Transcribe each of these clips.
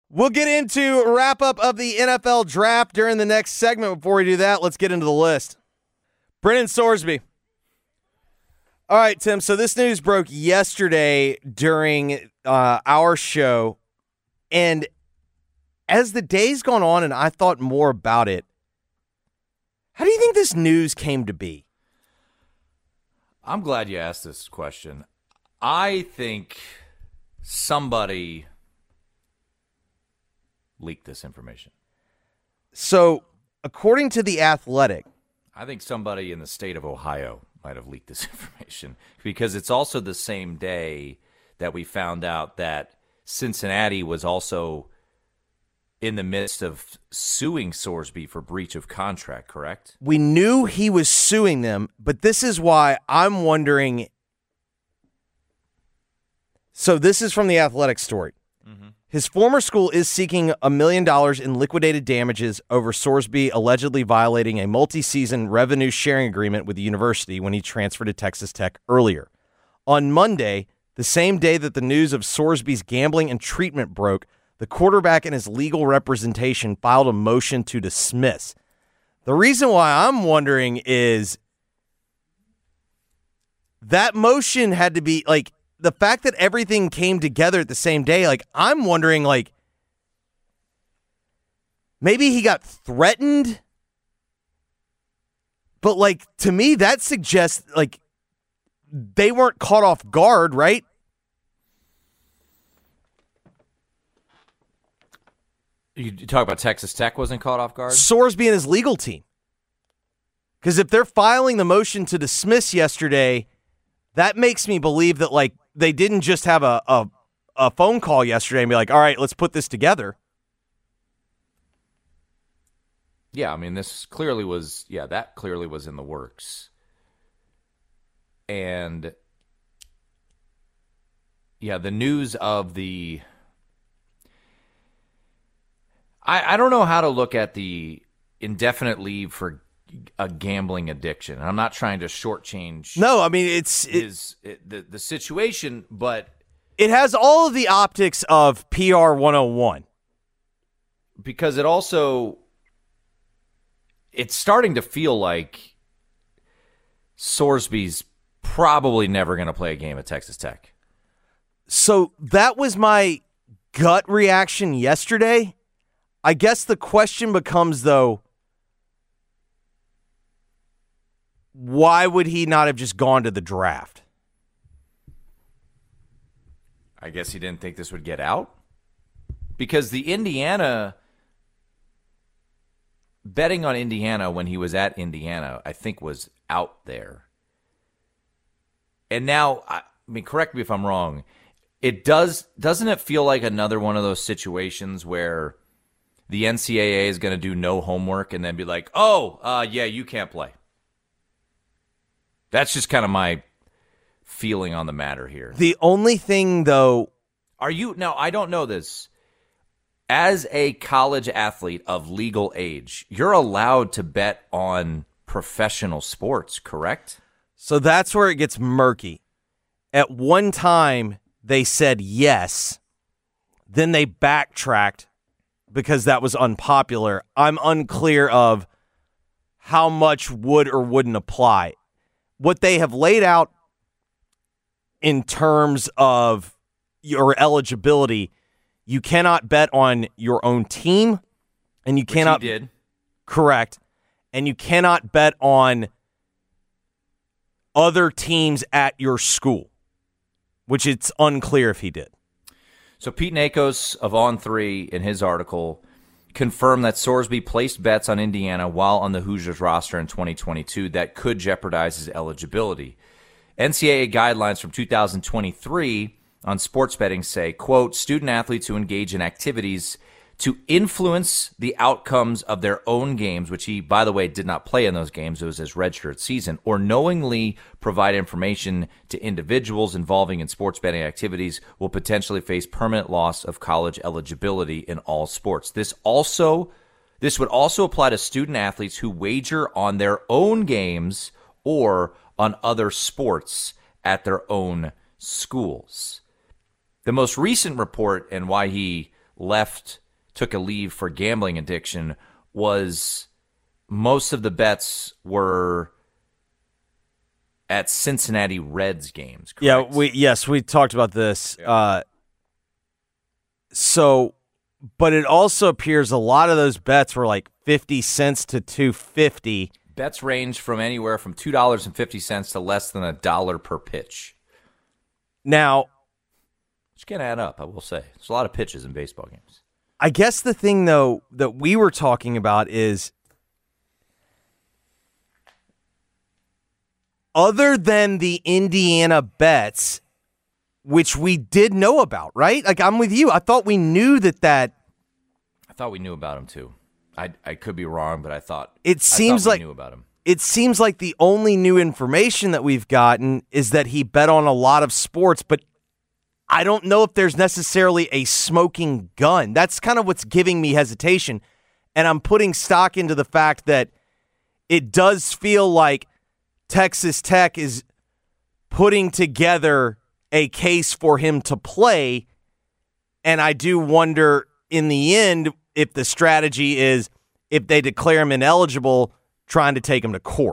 We'll get into a wrap-up of the NFL draft during the next segment. Before we do that, let's get into the list. Brennan Sorsby. All right, Tim, so this news broke yesterday during our show, and as the day's gone on and I thought more about it, how do you think this news came to be? I'm glad you asked this question. I think somebody leaked this information. So, according to The Athletic, I think somebody in the state of Ohio might have leaked this information because it's also the same day that we found out that Cincinnati was also in the midst of suing Sorsby for breach of contract, correct? We knew he was suing them, but this is why I'm wondering. So this is from the Athletic story. Mm-hmm. His former school is seeking $1 million in liquidated damages over Sorsby allegedly violating a multi-season revenue sharing agreement with the university when he transferred to Texas Tech earlier. On Monday, the same day that the news of Sorsby's gambling and treatment broke, the quarterback and his legal representation filed a motion to dismiss. The reason why I'm wondering is that motion had to be, like, the fact that everything came together at the same day, like, I'm wondering, like, maybe he got threatened. But, like, to me, that suggests, like, they weren't caught off guard, right? You talk about Texas Tech wasn't caught off guard? Sorsby and his legal team. Because if they're filing the motion to dismiss yesterday, that makes me believe that, like, they didn't just have a phone call yesterday and be like, all right, let's put this together. Yeah, I mean, this clearly was, that clearly was in the works. And, the news of the... I don't know how to look at the indefinite leave for a gambling addiction. I'm not trying to shortchange. No, I mean the situation, but it has all of the optics of PR 101 because it's starting to feel like Sorsby's probably never going to play a game at Texas Tech. So that was my gut reaction yesterday. I guess the question becomes, though, why would he not have just gone to the draft? I guess he didn't think this would get out. Because betting on Indiana when he was at Indiana, I think was out there. And now, I mean, correct me if I'm wrong, doesn't it feel like another one of those situations where the NCAA is going to do no homework and then be like, you can't play. That's just kind of my feeling on the matter here. The only thing, though... Now, I don't know this. As a college athlete of legal age, you're allowed to bet on professional sports, correct? So that's where it gets murky. At one time, they said yes. Then they backtracked because that was unpopular. I'm unclear of how much would or wouldn't apply. What they have laid out in terms of your eligibility, you cannot bet on your own team, and you cannot... Which he did. Correct. And you cannot bet on other teams at your school, which it's unclear if he did. So Pete Nakos of On3 in his article confirmed that Sorsby placed bets on Indiana while on the Hoosiers roster in 2022 that could jeopardize his eligibility. NCAA guidelines from 2023 on sports betting say, quote, student athletes who engage in activities to influence the outcomes of their own games, which he, by the way, did not play in those games. It was his redshirt season, or knowingly provide information to individuals involving in sports betting activities will potentially face permanent loss of college eligibility in all sports. This would also apply to student athletes who wager on their own games or on other sports at their own schools. The most recent report and why he took a leave for gambling addiction was most of the bets were at Cincinnati Reds games. Correct? Yeah, we talked about this. Yeah. But it also appears a lot of those bets were like 50 cents to $2.50. Bets range from anywhere from $2.50 to less than $1 per pitch. Now, which can add up, I will say. There's a lot of pitches in baseball games. I guess the thing, though, that we were talking about is other than the Indiana bets, which we did know about, right? Like, I'm with you. I thought we knew that. I thought we knew about him, too. I could be wrong, but I thought we knew about him. It seems like the only new information that we've gotten is that he bet on a lot of sports, but I don't know if there's necessarily a smoking gun. That's kind of what's giving me hesitation, and I'm putting stock into the fact that it does feel like Texas Tech is putting together a case for him to play, and I do wonder in the end if the strategy is if they declare him ineligible, trying to take him to court.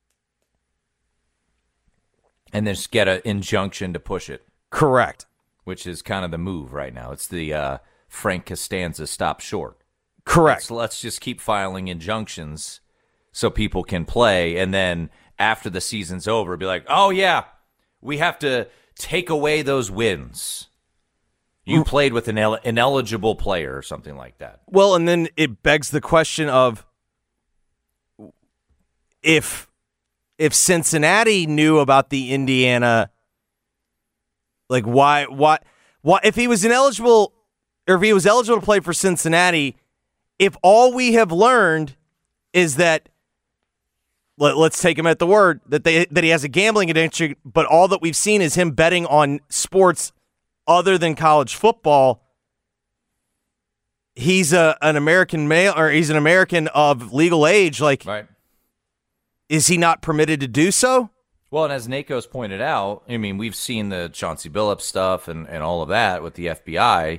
And then just get an injunction to push it. Correct. Which is kind of the move right now. It's the Frank Costanza stop short. Correct. Let's just keep filing injunctions so people can play, and then after the season's over, be like, oh, yeah, we have to take away those wins. You played with an ineligible player or something like that. Well, and then it begs the question of if Cincinnati knew about the Indiana, like why if he was ineligible or if he was eligible to play for Cincinnati, if all we have learned is that let's take him at the word that he has a gambling addiction, but all that we've seen is him betting on sports other than college football. He's an American male, or he's an American of legal age. Like, right. Is he not permitted to do so? Well, and as Nakos pointed out, I mean, we've seen the Chauncey Billups stuff and all of that with the FBI.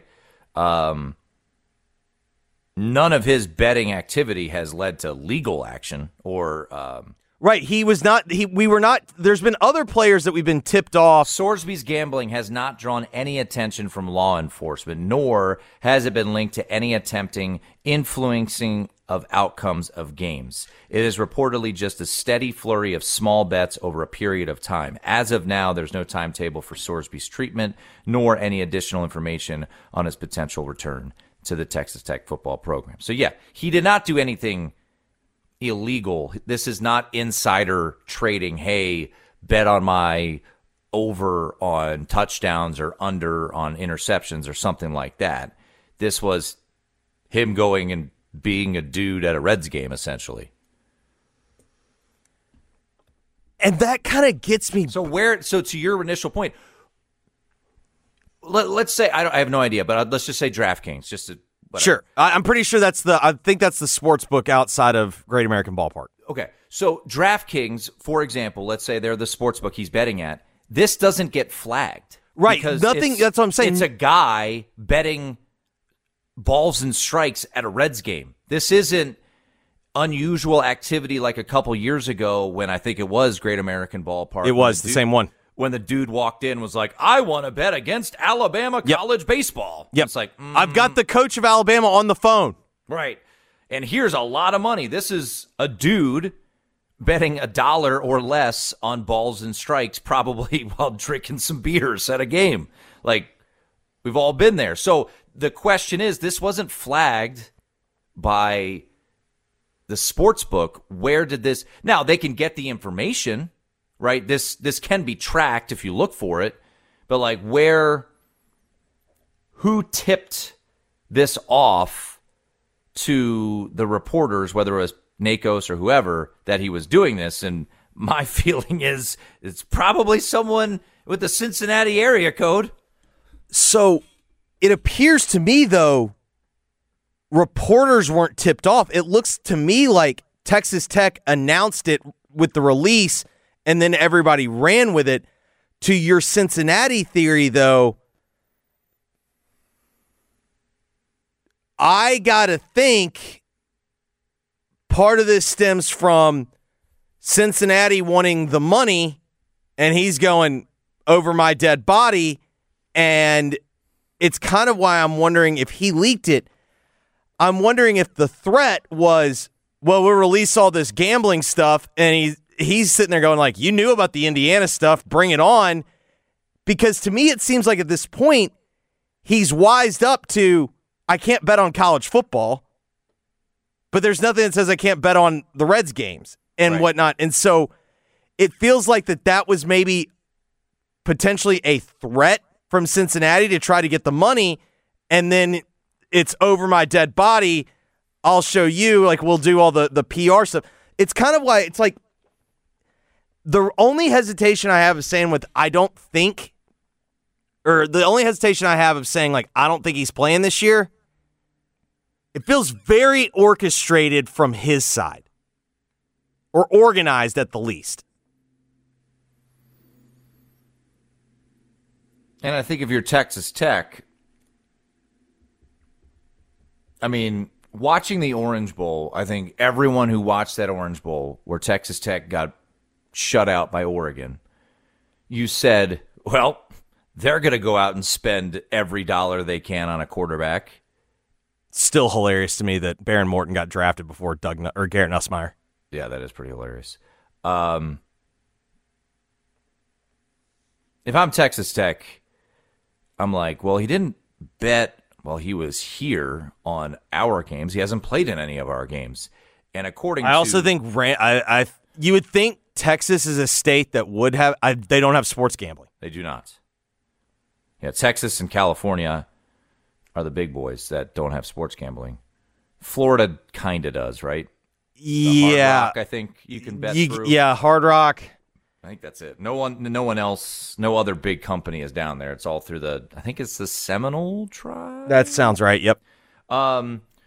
None of his betting activity has led to legal action or right. He was not. We were not. There's been other players that we've been tipped off. Sorsby's gambling has not drawn any attention from law enforcement, nor has it been linked to any attempting influencing of outcomes of games. It is reportedly just a steady flurry of small bets over a period of time. As of now, there's no timetable for Sorsby's treatment, nor any additional information on his potential return to the Texas Tech football program. So yeah, he did not do anything illegal. This is not insider trading. Hey, bet on my over on touchdowns or under on interceptions or something like that. This was him going and being a dude at a Reds game, essentially. And that kind of gets me. So to your initial point, let's say I have no idea, but let's just say DraftKings. Sure, I'm pretty sure I think that's the sports book outside of Great American Ballpark. Okay, so DraftKings, for example, let's say they're the sports book he's betting at. This doesn't get flagged, right? Nothing. That's what I'm saying. It's a guy betting balls and strikes at a Reds game. This isn't unusual activity like a couple years ago when I think it was Great American Ballpark. It was the same one. When the dude walked in and was like, I want to bet against Alabama college baseball. Yep. It's like, I've got the coach of Alabama on the phone. Right. And here's a lot of money. This is a dude betting $1 or less on balls and strikes, probably while drinking some beers at a game. Like, we've all been there. So the question is, this wasn't flagged by the sports book. Where did this? Now, they can get the information, right? This can be tracked if you look for it. But, like, who tipped this off to the reporters, whether it was Nakos or whoever, that he was doing this? And my feeling is it's probably someone with the Cincinnati area code. So it appears to me, though, reporters weren't tipped off. It looks to me like Texas Tech announced it with the release, and then everybody ran with it. To your Cincinnati theory, though, I got to think part of this stems from Cincinnati wanting the money, and he's going over my dead body, and it's kind of why I'm wondering if he leaked it. I'm wondering if the threat was, well, we'll release all this gambling stuff, and he's sitting there going like, you knew about the Indiana stuff, bring it on. Because to me, it seems like at this point, he's wised up to, I can't bet on college football, but there's nothing that says I can't bet on the Reds games and whatnot. And so it feels like that was maybe potentially a threat from Cincinnati to try to get the money, and then it's over my dead body. I'll show you, like, we'll do all the PR stuff. It's kind of why it's like the only hesitation I have of saying I don't think, or the only hesitation I have of saying, like, I don't think he's playing this year, it feels very orchestrated from his side, or organized at the least. And I think if you're Texas Tech, I mean, watching the Orange Bowl, I think everyone who watched that Orange Bowl where Texas Tech got shut out by Oregon, you said, well, they're going to go out and spend every dollar they can on a quarterback. Still hilarious to me that Baron Morton got drafted before Garrett Nussmeier. Yeah, that is pretty hilarious. If I'm Texas Tech, I'm like, well, he didn't bet while he was here on our games. He hasn't played in any of our games. And I also think you would think Texas is a state that would have they don't have sports gambling. They do not. Yeah, Texas and California are the big boys that don't have sports gambling. Florida kind of does, right? Yeah. Hard Rock, I think you can bet through. Yeah, Hard Rock. I think that's it. No one else, no other big company is down there. It's all through I think it's the Seminole tribe. That sounds right. Yep. I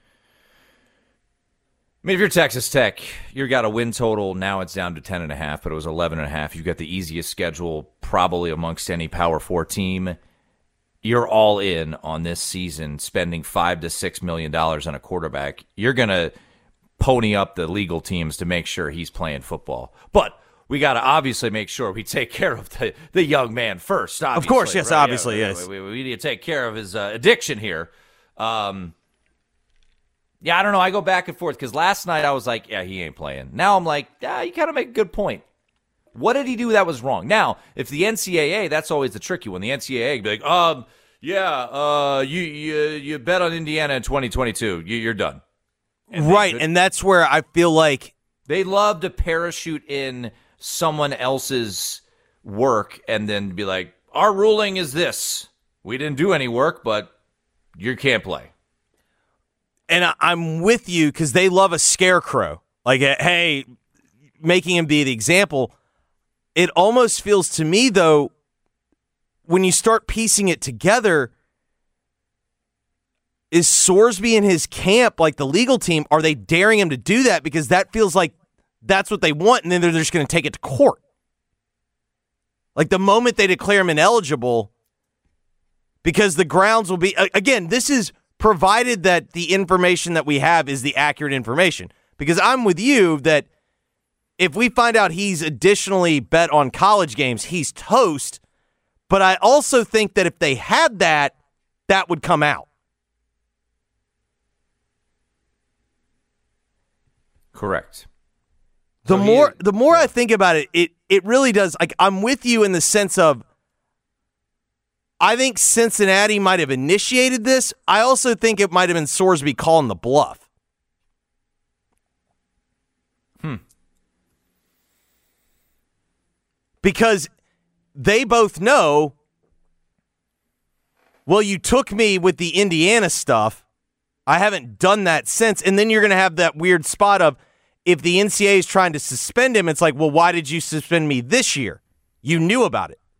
mean, if you're Texas Tech, you got a win total. Now it's down to 10.5, but it was 11.5. You've got the easiest schedule probably amongst any Power 4 team. You're all in on this season, spending $5 to $6 million on a quarterback. You're going to pony up the legal teams to make sure he's playing football. But we got to obviously make sure we take care of the young man first. Of course, yes, right? obviously, yes. We need to take care of his addiction here. Yeah, I don't know. I go back and forth because last night I was like, yeah, he ain't playing. Now I'm like, yeah, you kind of make a good point. What did he do that was wrong? Now, if the NCAA, that's always the tricky one. The NCAA be like, you bet on Indiana in 2022. You're done. And that's where I feel like they love to parachute in someone else's work and then be like, our ruling is this. We didn't do any work, but you can't play. And I'm with you because they love a scarecrow. Like, hey, making him be the example. It almost feels to me, though, when you start piecing it together, is Sorsby and his camp, like the legal team, are they daring him to do that? Because that feels like that's what they want, and then they're just going to take it to court. Like the moment they declare him ineligible, because the grounds will be, again, this is provided that the information that we have is the accurate information. Because I'm with you that if we find out he's additionally bet on college games, he's toast. But I also think that if they had that, that would come out. Correct. The more I think about it, it really does. Like, I'm with you in the sense of I think Cincinnati might have initiated this. I also think it might have been Sorsby calling the bluff. Because they both know, well, you took me with the Indiana stuff. I haven't done that since. And then you're going to have that weird spot of, if the NCAA is trying to suspend him, it's like, well, why did you suspend me this year? You knew about it.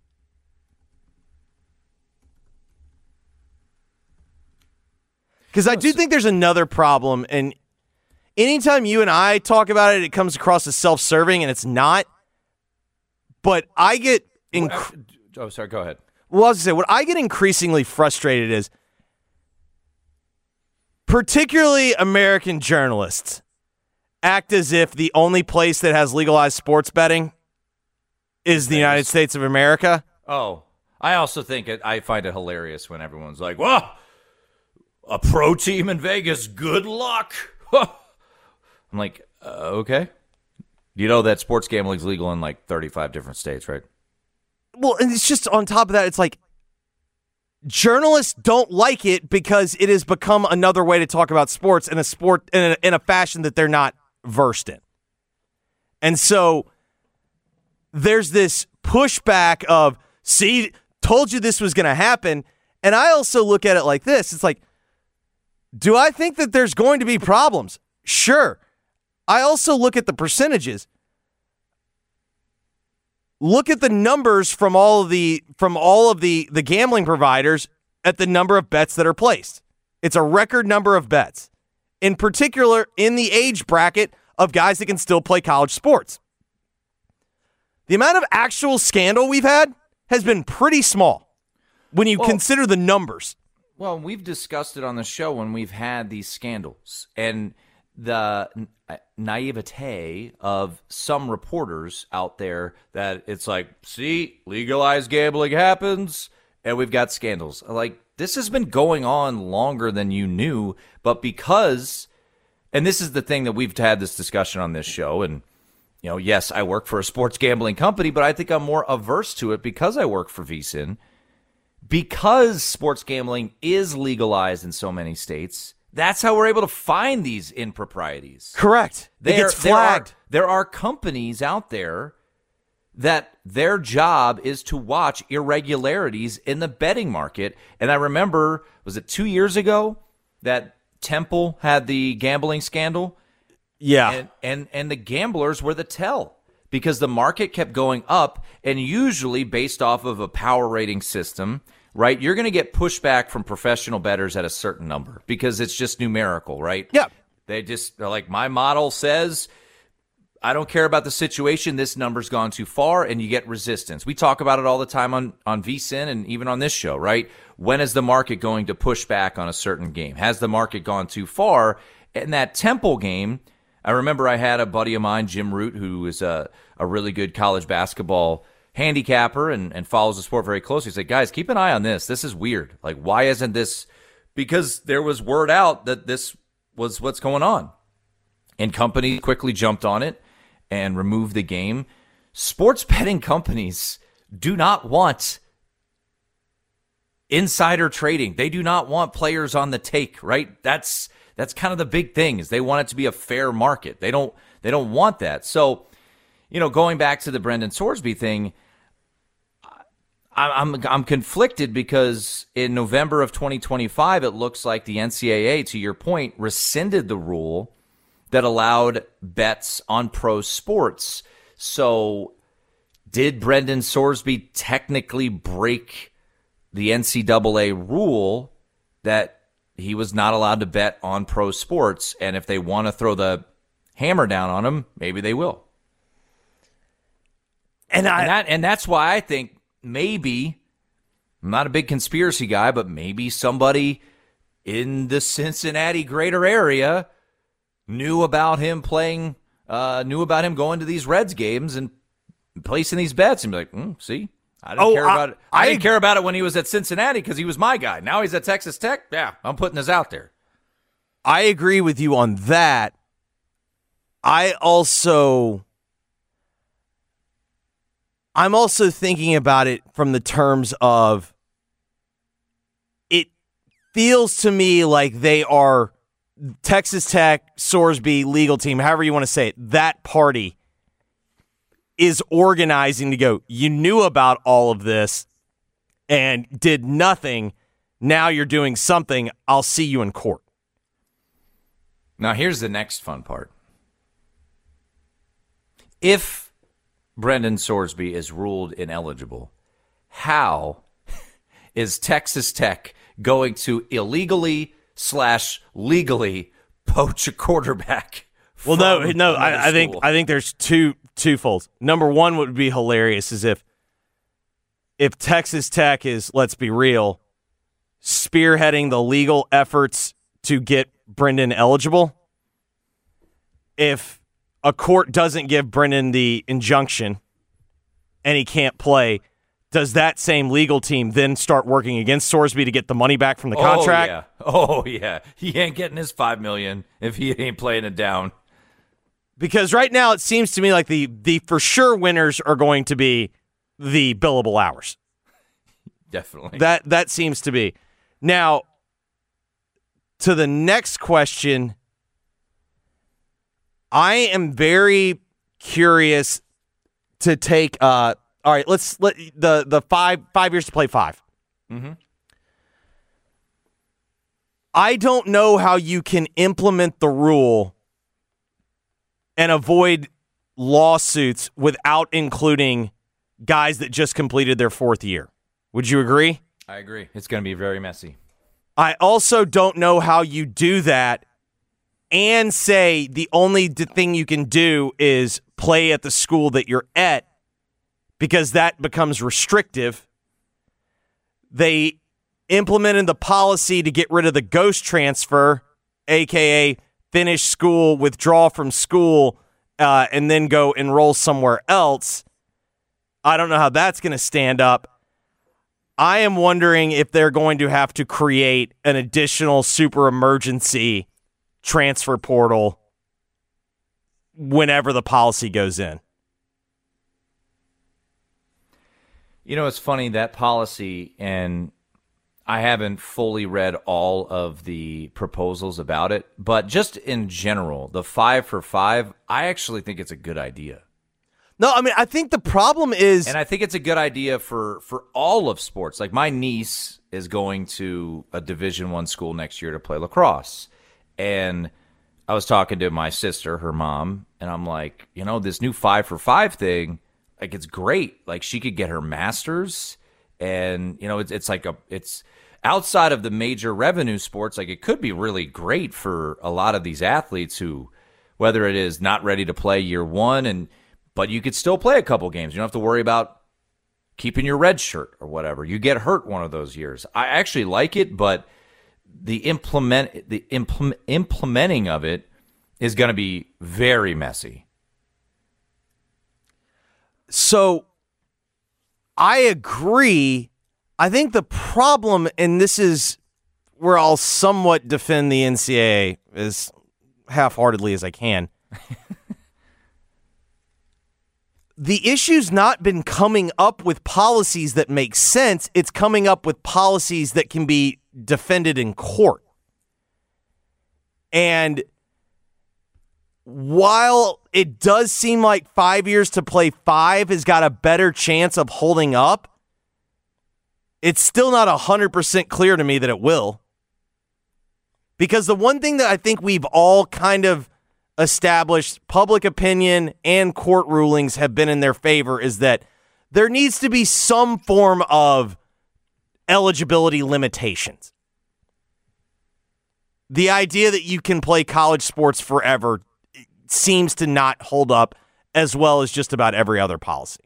Because I do think there's another problem, and anytime you and I talk about it, it comes across as self-serving, and it's not. But I get... sorry, go ahead. Well, I was going to say, what I get increasingly frustrated is particularly American journalists, act as if the only place that has legalized sports betting is the United States of America. Oh, I also think I find it hilarious when everyone's like, "Well, a pro team in Vegas, good luck." I'm like, okay. You know that sports gambling is legal in like 35 different states, right? Well, and it's just on top of that, it's like journalists don't like it because it has become another way to talk about sports in a fashion that they're not versed in. And so there's this pushback of, see, told you this was going to happen. And I also look at it like this. It's like, do I think that there's going to be problems? Sure. I also look at the percentages. Look at the numbers from all of the gambling providers at the number of bets that are placed. It's a record number of bets, in particular in the age bracket of guys that can still play college sports. The amount of actual scandal we've had has been pretty small when you consider the numbers. Well, we've discussed it on the show when we've had these scandals and the naivete of some reporters out there that it's like, see, legalized gambling happens and we've got scandals. Like, this has been going on longer than you knew, but because, and this is the thing that we've had this discussion on this show, and you know, yes, I work for a sports gambling company, but I think I'm more averse to it because I work for VSiN. Because sports gambling is legalized in so many states, that's how we're able to find these improprieties. Correct. It gets flagged. There are companies out there that their job is to watch irregularities in the betting market. And I remember, was it 2 years ago that Temple had the gambling scandal? Yeah. And the gamblers were the tell because the market kept going up, and usually based off of a power rating system, right? You're going to get pushback from professional bettors at a certain number because it's just numerical, right? Yeah. They're like, my model says, I don't care about the situation. This number's gone too far, and you get resistance. We talk about it all the time on VSiN and even on this show, right? When is the market going to push back on a certain game? Has the market gone too far? In that Temple game, I remember I had a buddy of mine, Jim Root, who is a really good college basketball handicapper and follows the sport very closely. He said, guys, keep an eye on this. This is weird. Like, why isn't this? Because there was word out that this was what's going on. And companies quickly jumped on it and removed the game. Sports betting companies do not want insider trading. They do not want players on the take, right? That's kind of the big thing, is they want it to be a fair market. They don't want that. So, you know, going back to the Brendan Sorsby thing, I'm conflicted because in November of 2025, it looks like the NCAA, to your point, rescinded the rule that allowed bets on pro sports. So did Brendan Sorsby technically break the NCAA rule that he was not allowed to bet on pro sports? And if they want to throw the hammer down on him, maybe they will. And that's why I think maybe, I'm not a big conspiracy guy, but maybe somebody in the Cincinnati greater area knew about him going to these Reds games and placing these bets and be like, see, I didn't care about it. I didn't care about it when he was at Cincinnati because he was my guy. Now he's at Texas Tech. Yeah, I'm putting this out there. I agree with you on that. I'm also thinking about it from the terms of, it feels to me like they are Texas Tech, Sorsby, legal team, however you want to say it, that party is organizing to go, you knew about all of this and did nothing. Now you're doing something. I'll see you in court. Now here's the next fun part. If Brendan Sorsby is ruled ineligible, how is Texas Tech going to illegally/legally poach a quarterback? Well, no. I think there's twofolds. Number one would be hilarious is if Texas Tech is, let's be real, spearheading the legal efforts to get Brendan eligible. If a court doesn't give Brendan the injunction and he can't play, does that same legal team then start working against Sorsby to get the money back from the contract? Oh, yeah. He ain't getting his $5 million if he ain't playing it down. Because right now it seems to me like the for sure winners are going to be the billable hours. Definitely. That seems to be. Now, to the next question, I am very curious to take all right, let's let the 5 years to play 5. Mm-hmm. I don't know how you can implement the rule and avoid lawsuits without including guys that just completed their 4th year. Would you agree? I agree. It's going to be very messy. I also don't know how you do that and say the only thing you can do is play at the school that you're at, because that becomes restrictive. They implemented the policy to get rid of the ghost transfer, a.k.a. finish school, withdraw from school, and then go enroll somewhere else. I don't know how that's going to stand up. I am wondering if they're going to have to create an additional super emergency transfer portal whenever the policy goes in. You know, it's funny, that policy, and I haven't fully read all of the proposals about it, but just in general, the 5 for 5, I actually think it's a good idea. No, I mean, I think the problem is... And I think it's a good idea for all of sports. Like, my niece is going to a Division I school next year to play lacrosse. And I was talking to my sister, her mom, and I'm like, you know, this new 5 for 5 thing, like, it's great. Like, she could get her master's, and, you know, it's like it's outside of the major revenue sports, like, it could be really great for a lot of these athletes who, whether it is not ready to play year one, but you could still play a couple games. You don't have to worry about keeping your red shirt or whatever. You get hurt one of those years. I actually like it, but the implementing of it is going to be very messy. So I agree. I think the problem, and this is where I'll somewhat defend the NCAA as half-heartedly as I can. The issue's not been coming up with policies that make sense. It's coming up with policies that can be defended in court. And while it does seem like 5 years to play 5 has got a better chance of holding up, it's still not 100% clear to me that it will. Because the one thing that I think we've all kind of established, public opinion and court rulings have been in their favor, is that there needs to be some form of eligibility limitations. The idea that you can play college sports forever seems to not hold up as well as just about every other policy.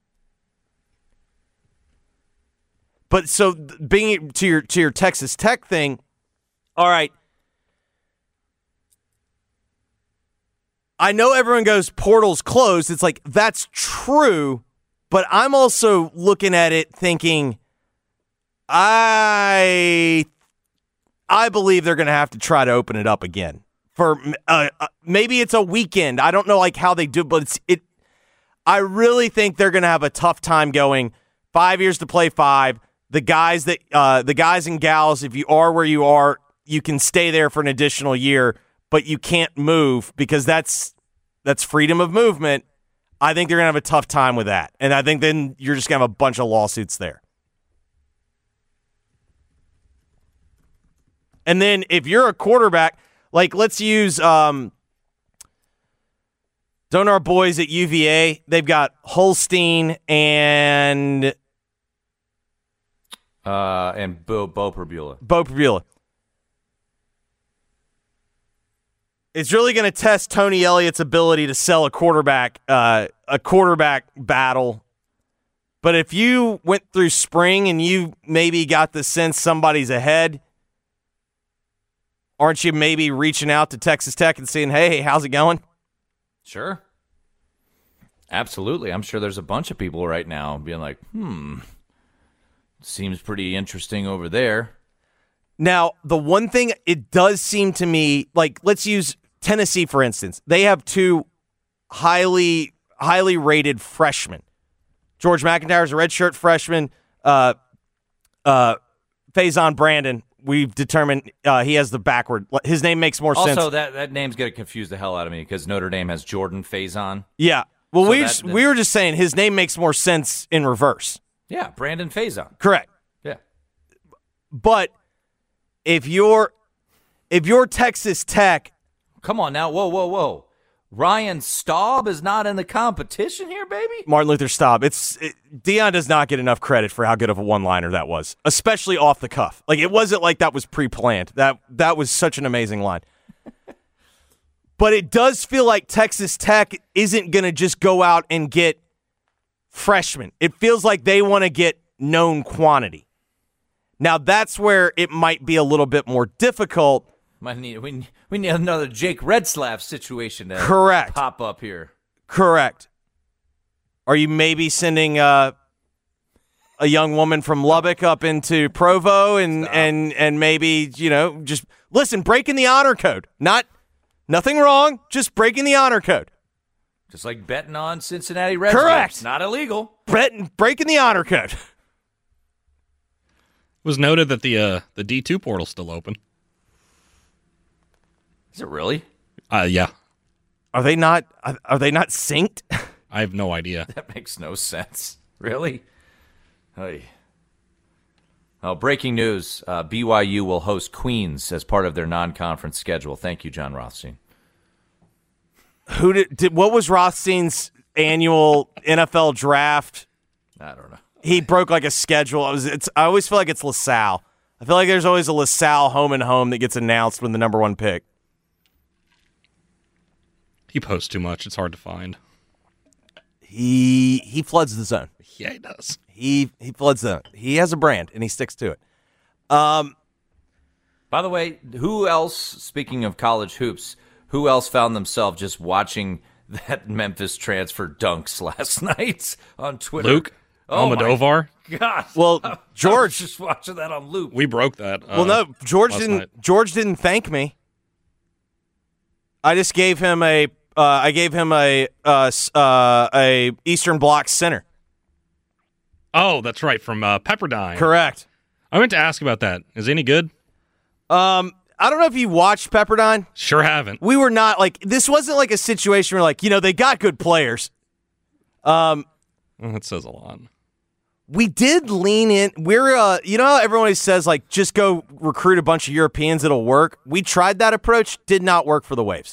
But so being to your Texas Tech thing, all right, I know everyone goes, portal's closed. It's like, that's true, but I'm also looking at it thinking, I believe they're going to have to try to open it up again. For maybe it's a weekend. I don't know like how they do, but I really think they're going to have a tough time going 5 years to play 5. The guys and gals, if you are where you are, you can stay there for an additional year, but you can't move because that's freedom of movement. I think they're going to have a tough time with that. And I think then you're just going to have a bunch of lawsuits there. And then if you're a quarterback, like let's use don't our boys at UVA, they've got Holstein and Bo Perbula. Bo Perbula. It's really going to test Tony Elliott's ability to sell a quarterback battle. But if you went through spring and you maybe got the sense somebody's ahead, aren't you maybe reaching out to Texas Tech and saying, hey, how's it going? Sure. Absolutely. I'm sure there's a bunch of people right now being like, seems pretty interesting over there. Now, the one thing it does seem to me, like, let's use Tennessee, for instance. They have two highly rated freshmen. George McIntyre is a redshirt freshman. Faison Brandon, we've determined he has the backward. His name makes more sense. Also, that name's going to confuse the hell out of me because Notre Dame has Jordan Faison. Yeah. Well, so we were just saying his name makes more sense in reverse. Yeah, Brandon Faison. Correct. Yeah. But if you're Texas Tech, come on now, whoa. Ryan Staub is not in the competition here, baby? Martin Luther Staub. Deion does not get enough credit for how good of a one-liner that was, especially off the cuff. Like, it wasn't like that was pre-planned. That was such an amazing line. But it does feel like Texas Tech isn't going to just go out and get freshmen. It feels like they want to get known quantity. Now, that's where it might be a little bit more difficult. We need another Jake Redslav situation to Correct. Pop up here. Correct. Are you maybe sending a young woman from Lubbock up into Provo and maybe, just listen, breaking the honor code. Nothing wrong, just breaking the honor code. Just like betting on Cincinnati Reds. Correct. Games. Not illegal. Breaking the honor code. It was noted that the D2 portal's still open. Is it really? Yeah. Are they not synced? I have no idea. That makes no sense. Really? Hey. Oh, breaking news. BYU will host Queens as part of their non-conference schedule. Thank you, John Rothstein. What was Rothstein's annual NFL draft? I don't know. He broke like a schedule. I always feel like it's LaSalle. I feel like there's always a LaSalle home and home that gets announced when the number one pick. He posts too much. It's hard to find. He floods the zone. Yeah, he does. He floods the zone. He has a brand, and he sticks to it. By the way, who else, speaking of college hoops, who else found themselves just watching that Memphis transfer dunks last night on Twitter? Luke Almodovar. God. Well, George I was just watching that on loop. We broke that. No, George didn't. Night. George didn't thank me. I just gave him a Eastern Bloc center. Oh, that's right, from Pepperdine. Correct. I meant to ask about that. Is it any good? I don't know if you watched Pepperdine. Sure haven't. We were not this wasn't like a situation where they got good players. That says a lot. We did lean in. We're how everyone always says just go recruit a bunch of Europeans, it'll work. We tried that approach, did not work for the Waves.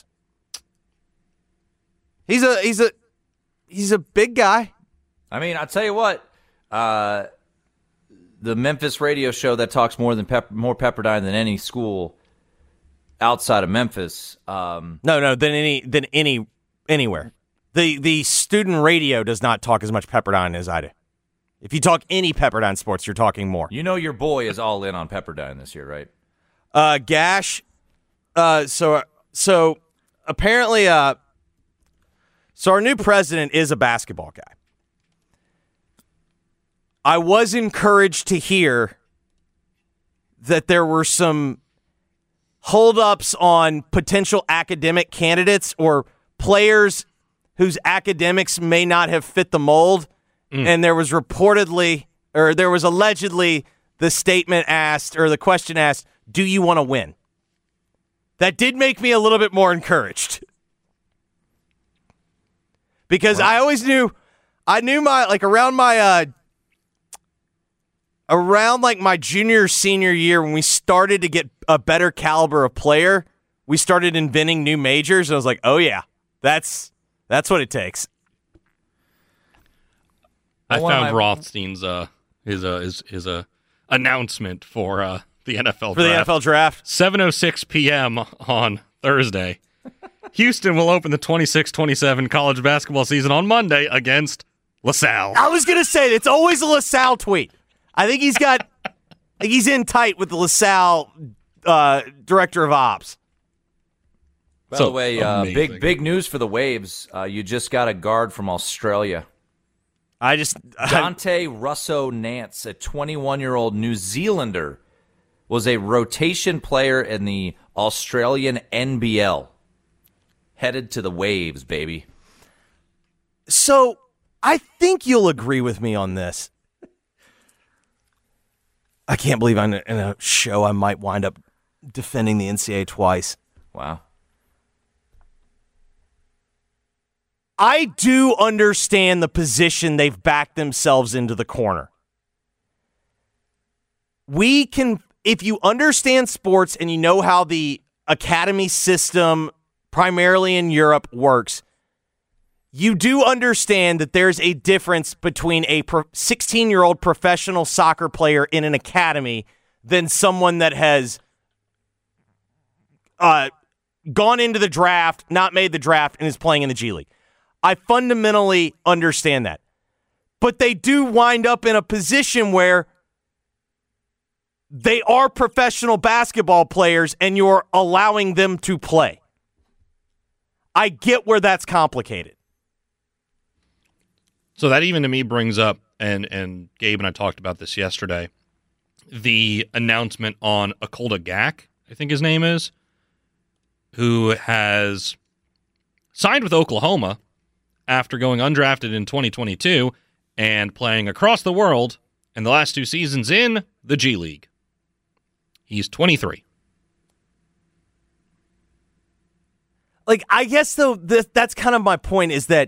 He's a big guy. I mean, I'll tell you what. The Memphis radio show that talks more Pepperdine than any school outside of Memphis. Than anywhere. The student radio does not talk as much Pepperdine as I do. If you talk any Pepperdine sports, you're talking more. You know your boy is all in on Pepperdine this year, right? Gash. So apparently, so our new president is a basketball guy. I was encouraged to hear that there were some holdups on potential academic candidates or players whose academics may not have fit the mold. And there was allegedly the statement asked, or the question asked, do you want to win? That did make me a little bit more encouraged. Because I always knew my, around my junior, senior year, when we started to get a better caliber of player, we started inventing new majors. And I was like, oh yeah, that's what it takes. I found Rothstein's his announcement for the NFL draft. For the NFL draft. 7:06 p.m. on Thursday. Houston will open the 26-27 college basketball season on Monday against LaSalle. I was going to say, it's always a LaSalle tweet. I think he's in tight with the LaSalle director of ops. By the way, big news for the Waves. You just got a guard from Australia. Dante Russo Nance, a 21-year-old New Zealander, was a rotation player in the Australian NBL. Headed to the Waves, baby. So I think you'll agree with me on this. I can't believe I'm in a show I might wind up defending the NCAA twice. Wow. I do understand the position they've backed themselves into the corner. We can, if you understand sports and you know how the academy system, primarily in Europe, works, you do understand that there's a difference between a 16-year-old professional soccer player in an academy than someone that has gone into the draft, not made the draft, and is playing in the G League. I fundamentally understand that. But they do wind up in a position where they are professional basketball players and you're allowing them to play. I get where that's complicated. So that even to me brings up, and Gabe and I talked about this yesterday, the announcement on Akolda Gak, I think his name is, who has signed with Oklahoma after going undrafted in 2022 and playing across the world in the last 2 seasons in the G League. He's 23. I guess, though, that's kind of my point, is that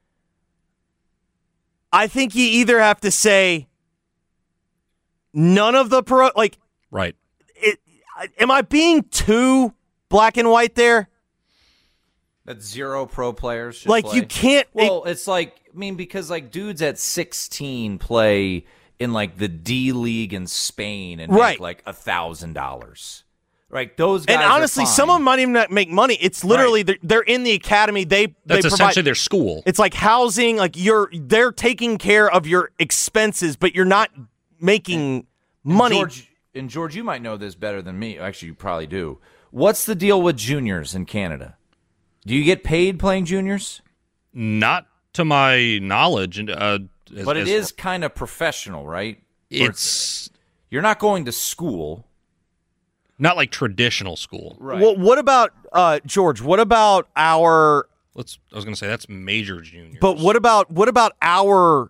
I think you either have to say none of the right. Am I being too black and white there? That 0 pro players should play. You can't. Well, it's because dudes at 16 play in the D League in Spain and make $1,000. Right, those guys. And honestly, some of them might even not make money. It's literally they're in the academy. That's essentially their school. It's like housing. They're taking care of your expenses, but you're not making money. George, you might know this better than me. Actually, you probably do. What's the deal with juniors in Canada? Do you get paid playing juniors? Not to my knowledge. But it is kind of professional, right? You're not going to school. Not like traditional school. Right. Well, what about, George, what about our... I was going to say, that's major juniors. But what about our...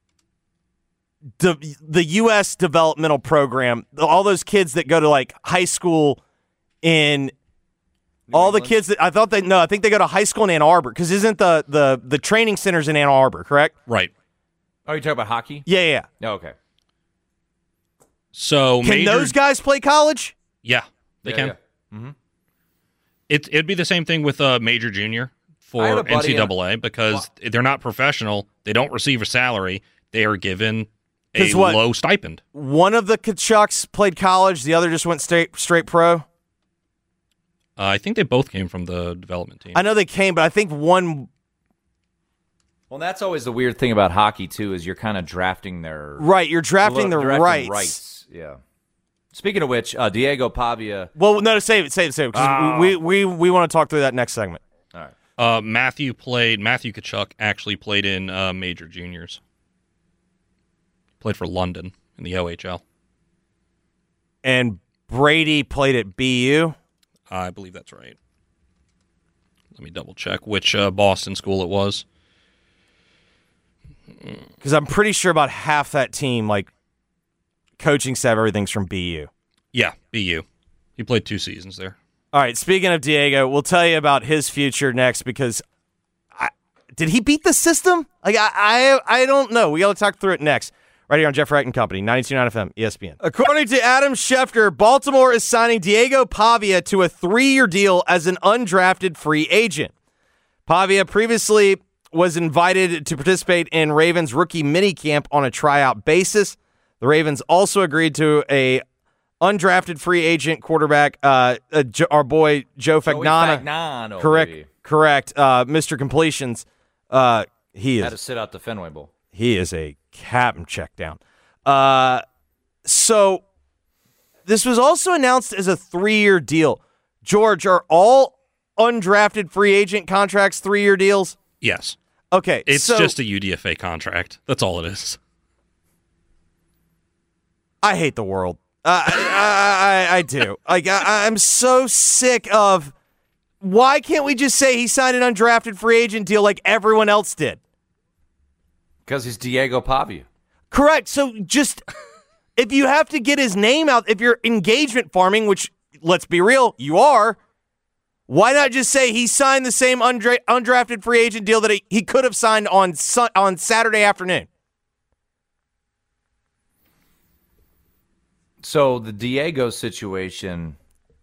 the U.S. developmental program, all those kids that go to high school in... All the kids that I think they go to high school in Ann Arbor, because isn't the training centers in Ann Arbor, correct? Right. Oh, you talking about hockey? Yeah. Oh, okay. So can those guys play college? Yeah, they can. Yeah. Mm-hmm. It'd be the same thing with major junior for NCAA because they're not professional. They don't receive a salary. They are given a low stipend. One of the Kachucks played college. The other just went straight pro. I think they both came from the development team. I know they came, but I think one... Well, that's always the weird thing about hockey, too, is you're kind of drafting their... Right, you're drafting their rights. Yeah. Speaking of which, Diego Pavia... Well, no, save it, because we want to talk through that next segment. All right. Matthew Tkachuk actually played in major juniors. Played for London in the OHL. And Brady played at BU? I believe that's right. Let me double check which Boston school it was. Because I'm pretty sure about half that team, coaching staff, everything's from BU. Yeah, BU. He played 2 seasons there. All right, speaking of Diego, we'll tell you about his future next, because did he beat the system? I don't know. We got to talk through it next. Right here on Jeff Wright and Company, 92.9 FM, ESPN. According to Adam Schefter, Baltimore is signing Diego Pavia to a 3-year deal as an undrafted free agent. Pavia previously was invited to participate in Ravens rookie minicamp on a tryout basis. The Ravens also agreed to a undrafted free agent quarterback, our boy Joe Fagnano. Correct. Mr. Completions. He had to sit out the Fenway Bowl. He is a captain check down. So This was also announced as a 3-year deal. George, are all undrafted free agent contracts 3-year deals? Yes. Okay. It's just a UDFA contract. That's all it is. I hate the world. I do. Like, I'm so sick of, why can't we just say he signed an undrafted free agent deal like everyone else did? Because he's Diego Pavia. Correct. So just, if you have to get his name out, if you're engagement farming, which, let's be real, you are, why not just say he signed the same undrafted free agent deal that he could have signed on Saturday afternoon? So the Diego situation,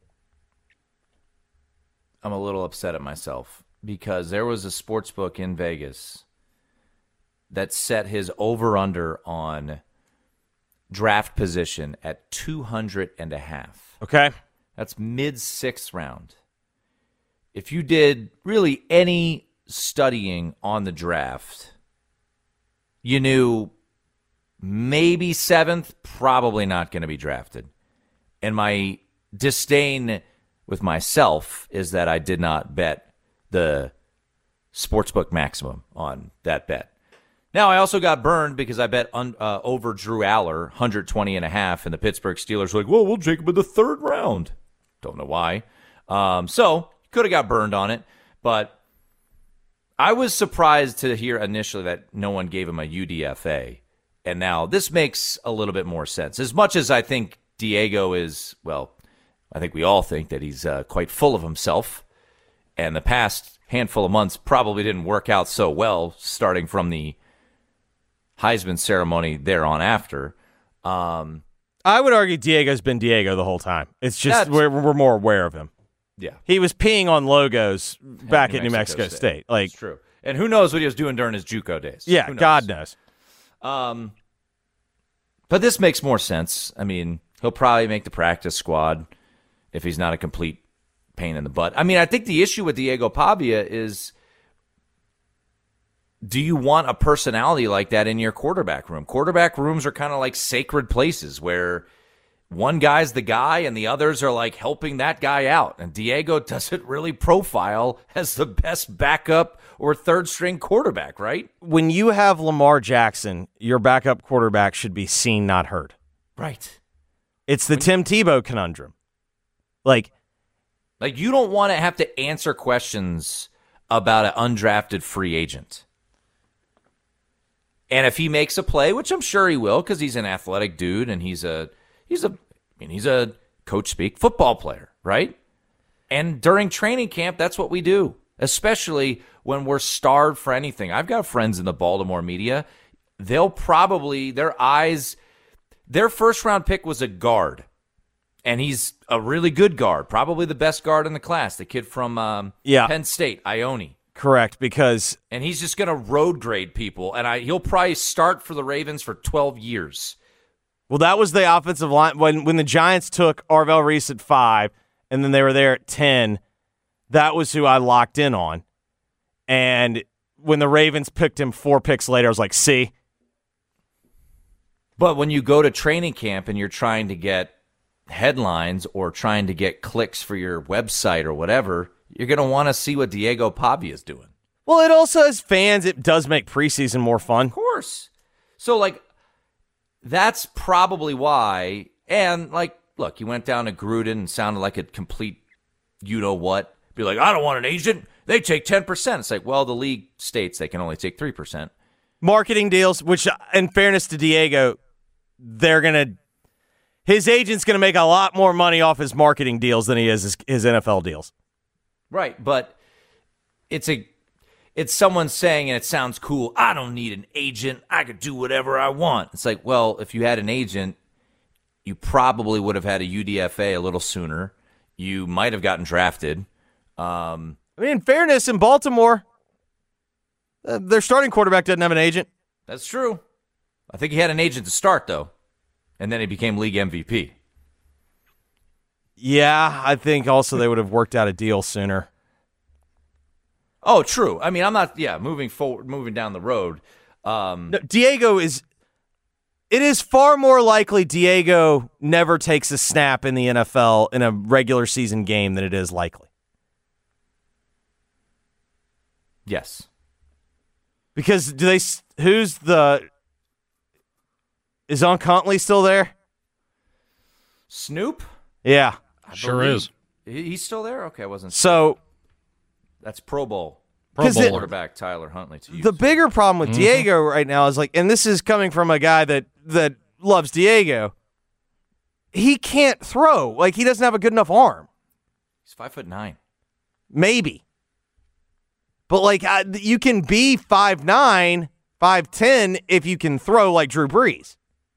I'm a little upset at myself because there was a sports book in Vegas that set his over-under on draft position at 200.5. Okay. That's mid-6th round. If you did really any studying on the draft, you knew maybe 7th, probably not going to be drafted. And my disdain with myself is that I did not bet the sportsbook maximum on that bet. Now, I also got burned because I bet over Drew Aller, 120.5, and the Pittsburgh Steelers were like, well, we'll take him in the 3rd round. Don't know why. So, could have got burned on it. But I was surprised to hear initially that no one gave him a UDFA. And now this makes a little bit more sense. As much as I think Diego is, well, I think we all think that he's quite full of himself. And the past handful of months probably didn't work out so well, starting from the Heisman ceremony there on after. I would argue Diego's been Diego the whole time. It's just we're more aware of him. Yeah. He was peeing on logos back at New Mexico State. Like, it's true. And who knows what he was doing during his JUCO days. Yeah, knows? God knows. But this makes more sense. I mean, he'll probably make the practice squad if he's not a complete pain in the butt. I mean, I think the issue with Diego Pavia is, do you want a personality like that in your quarterback room? Quarterback rooms are kind of like sacred places where one guy's the guy and the others are like helping that guy out. And Diego doesn't really profile as the best backup or 3rd-string quarterback, right? When you have Lamar Jackson, your backup quarterback should be seen, not heard. Right. It's the Tim Tebow conundrum. Like you don't want to have to answer questions about an undrafted free agent. And if he makes a play, which I'm sure he will because he's an athletic dude and he's a coach speak football player, right? And during training camp, that's what we do, especially when we're starved for anything. I've got friends in the Baltimore media. They'll probably, their 1st-round pick was a guard, and he's a really good guard, probably the best guard in the class, the kid from Penn State, Ione. Correct, because... And he's just going to road grade people, and he'll probably start for the Ravens for 12 years. Well, that was the offensive line. When the Giants took Arvell Reese at 5, and then they were there at 10, that was who I locked in on. And when the Ravens picked him 4 picks later, I was like, see? But when you go to training camp and you're trying to get headlines or trying to get clicks for your website or whatever, you're going to want to see what Diego Pavia is doing. Well, it also, as fans, it does make preseason more fun. Of course. So, that's probably why. And, look, he went down to Gruden and sounded like a complete you-know-what. Be like, I don't want an agent. They take 10%. It's like, well, the league states they can only take 3%. Marketing deals, which, in fairness to Diego, his agent's going to make a lot more money off his marketing deals than he is his NFL deals. Right, but it's someone saying, and it sounds cool, I don't need an agent. I could do whatever I want. It's like, well, if you had an agent, you probably would have had a UDFA a little sooner. You might have gotten drafted. In fairness, in Baltimore, their starting quarterback doesn't have an agent. That's true. I think he had an agent to start, though, and then he became league MVP. Yeah, I think also they would have worked out a deal sooner. Oh, true. I'm not, moving forward, moving down the road. No, Diego is, It is far more likely Diego never takes a snap in the NFL in a regular season game than it is likely. Yes. Because is On Contley still there? Snoop? Yeah. Sure is. He's still there? Okay, I wasn't. So that's Pro Bowl. Pro Bowler. Quarterback Tyler Huntley. The bigger problem with Diego right now is and this is coming from a guy that loves Diego. He can't throw. He doesn't have a good enough arm. He's 5'9". Maybe. But you can be 5'9", 5'10" if you can throw like Drew Brees.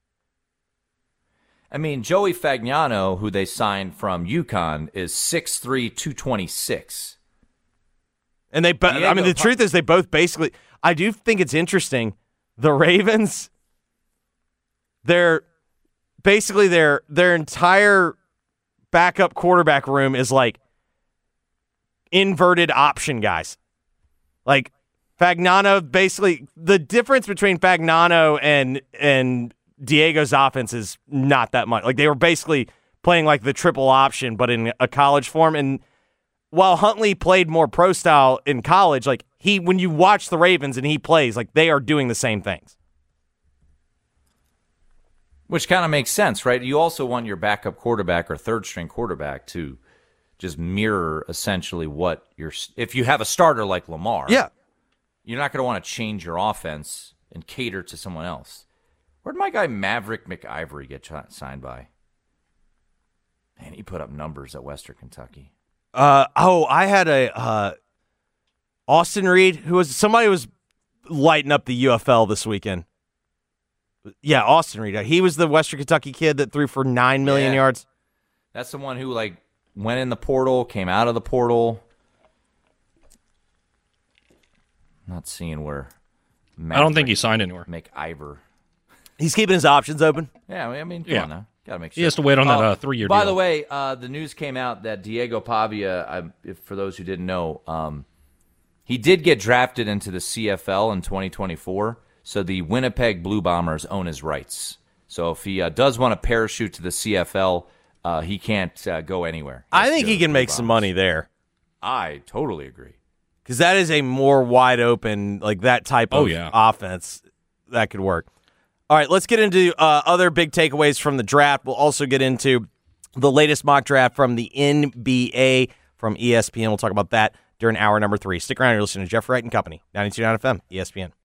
I mean, Joey Fagnano, who they signed from UConn, is 6'3", 226. And the truth is they both basically, I do think it's interesting. The Ravens, their entire backup quarterback room is inverted option guys. Fagnano, basically, the difference between Fagnano and Diego's offense is not that much. They were basically playing the triple option, but in a college form. And while Huntley played more pro style in college, when you watch the Ravens and he plays, they are doing the same things. Which kind of makes sense, right? You also want your backup quarterback or third string quarterback to just mirror essentially what if you have a starter like Lamar. Yeah. You're not going to want to change your offense and cater to someone else. Where'd my guy Maverick McIvory get signed by? Man, he put up numbers at Western Kentucky. I had a Austin Reed, somebody was lighting up the UFL this weekend. Yeah, Austin Reed. He was the Western Kentucky kid that threw for 9 million yards. That's the one who went in the portal, came out of the portal. Not seeing where. I don't think he signed anywhere. McIver. He's keeping his options open. Yeah, I mean, come on now. Got to make sure. He has to wait on that 3-year deal. By the way, the news came out that Diego Pavia, for those who didn't know, he did get drafted into the CFL in 2024, so the Winnipeg Blue Bombers own his rights. So if he does want to parachute to the CFL, he can't go anywhere. I think he can make some money there. I totally agree. Because that is a more wide open, that type of offense that could work. All right, let's get into other big takeaways from the draft. We'll also get into the latest mock draft from the NBA from ESPN. We'll talk about that during hour number 3. Stick around. You're listening to Jeff Wright and Company, 92.9 FM, ESPN.